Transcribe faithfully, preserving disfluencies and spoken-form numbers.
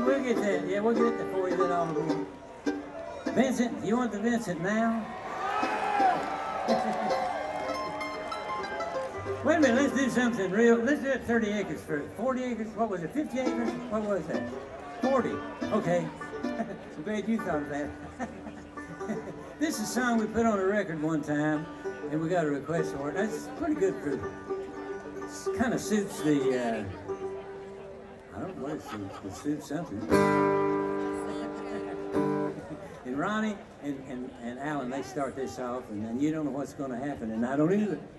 we'll, we'll get that. Yeah, we'll get that for you. Then all the Vincent, you want the Vincent now? Wait a minute, let's do something real. Let's do it thirty acres first. forty acres? What was it? fifty acres? What was that? forty. Okay. I'm glad you thought of that. This is a song we put on a record one time, and we got a request for it. That's pretty good for, it kind of suits the, uh, I don't know what it suits, it suits something. And Ronnie and, and, and Alan, they start this off, and then you don't know what's going to happen, and I don't either.